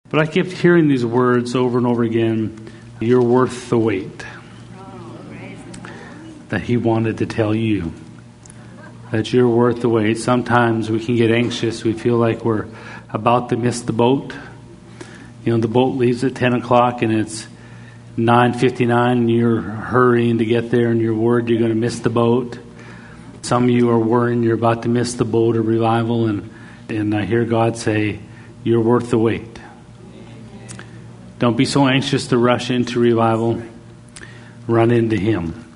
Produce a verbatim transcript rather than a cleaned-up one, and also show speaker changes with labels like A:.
A: But I kept hearing these words over and over again, you're worth the wait. That he wanted to tell you. That you're worth the wait. Sometimes we can get anxious. We feel like we're about to miss the boat. You know, the boat leaves at ten o'clock and it's nine fifty-nine and you're hurrying to get there and you're worried you're going to miss the boat. Some of you are worrying you're about to miss the boat of revival, and, and I hear God say, you're worth the wait. Don't be so anxious to rush into revival. Run into him.